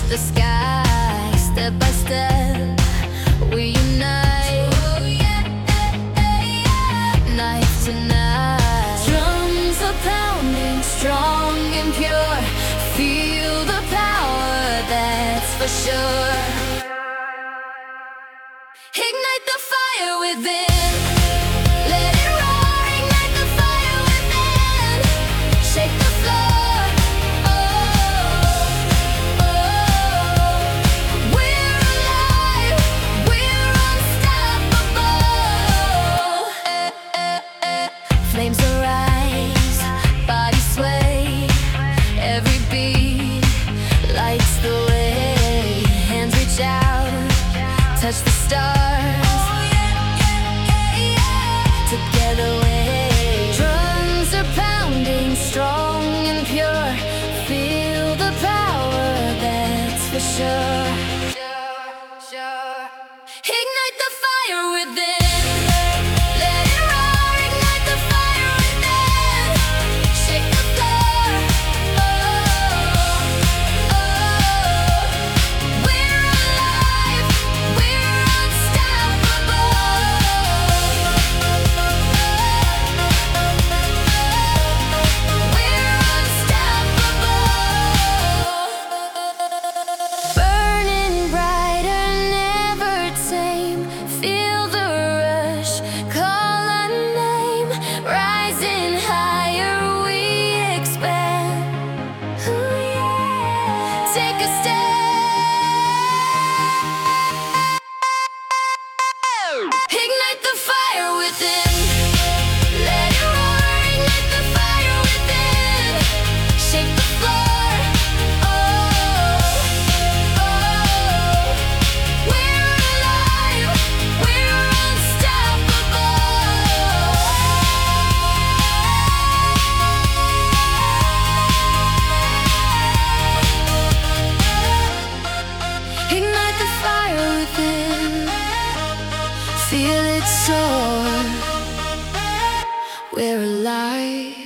the sky, step by step, we unite, night to night. Drums are pounding, strong and pure. Feel the power, that's for sure. Ignite the fire within. Flames arise, body sway, every beat lights the way. Hands reach out, touch the stars, together we. Drums are pounding, strong and pure. Feel the power, that's for sure. Ignite the fire within. Ignite the fire within. Let it roar. Ignite the fire within. Shake the floor. Oh, oh. We're alive. We're unstoppable. Ignite the fire within. Feel it soar. We're alive.